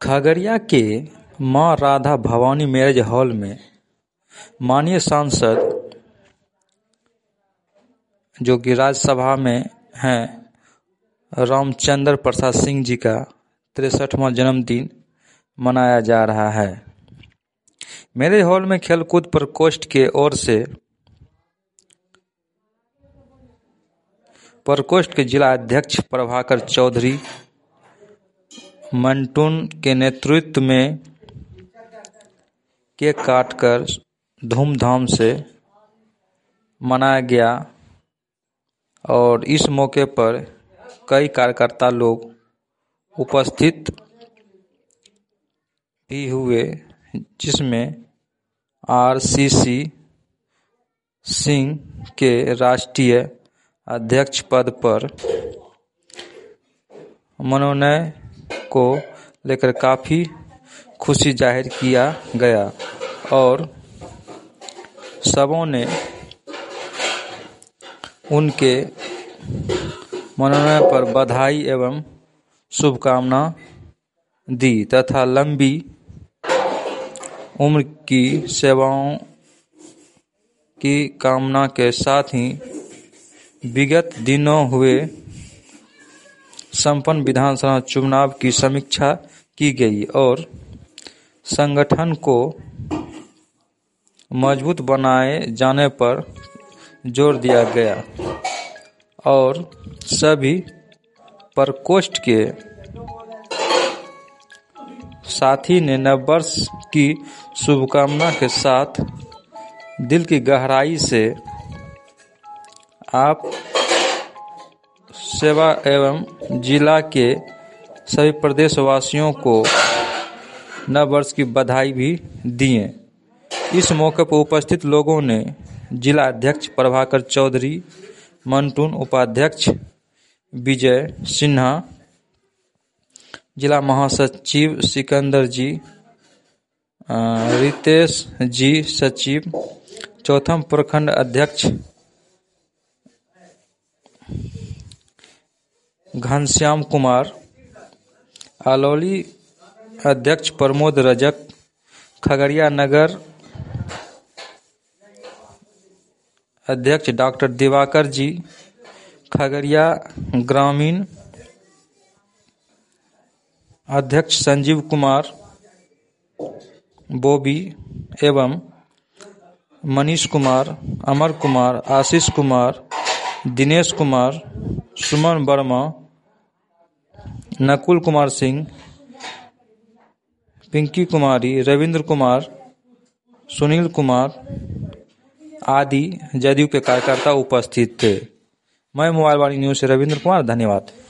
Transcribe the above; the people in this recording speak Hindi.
खगड़िया के मां राधा भवानी मैरिज हॉल में माननीय सांसद जो कि राज्यसभा में हैं रामचंद्र प्रसाद सिंह जी का 63वां जन्मदिन मनाया जा रहा है। मैरिज हॉल में खेलकूद प्रकोष्ठ के ओर से प्रकोष्ठ के जिला अध्यक्ष प्रभाकर चौधरी मंटून के नेतृत्व में केक काटकर धूमधाम से मनाया गया और इस मौके पर कई कार्यकर्ता लोग उपस्थित भी हुए, जिसमें आरसीसी सिंह के राष्ट्रीय अध्यक्ष पद पर मनोनयन को लेकर काफी खुशी जाहिर किया गया और सबों ने उनके मनोनयन पर बधाई एवं शुभकामना दी तथा लंबी उम्र की सेवाओं की कामना के साथ ही विगत दिनों हुए संपन्न विधानसभा चुनाव की समीक्षा की गई और संगठन को मजबूत बनाए जाने पर जोर दिया गया और सभी प्रकोष्ठ के साथी ने नववर्ष की शुभकामना के साथ दिल की गहराई से आप सेवा एवं जिला के सभी प्रदेशवासियों को नववर्ष की बधाई भी दिए। इस मौके पर उपस्थित लोगों ने जिला अध्यक्ष प्रभाकर चौधरी, मंटून उपाध्यक्ष विजय सिन्हा, जिला महासचिव सिकंदर जी, रितेश जी सचिव, चौथम प्रखंड अध्यक्ष घनश्याम कुमार, अलौली अध्यक्ष प्रमोद रजक, खगड़िया नगर अध्यक्ष डॉक्टर दिवाकर जी, खगड़िया ग्रामीण अध्यक्ष संजीव कुमार, बॉबी एवं मनीष कुमार, अमर कुमार, आशीष कुमार, दिनेश कुमार, सुमन वर्मा, नकुल कुमार सिंह, पिंकी कुमारी, रविंद्र कुमार, सुनील कुमार आदि जदयू के कार्यकर्ता उपस्थित थे। मैं मोबाइल वाणी न्यूज से रविंद्र कुमार, धन्यवाद।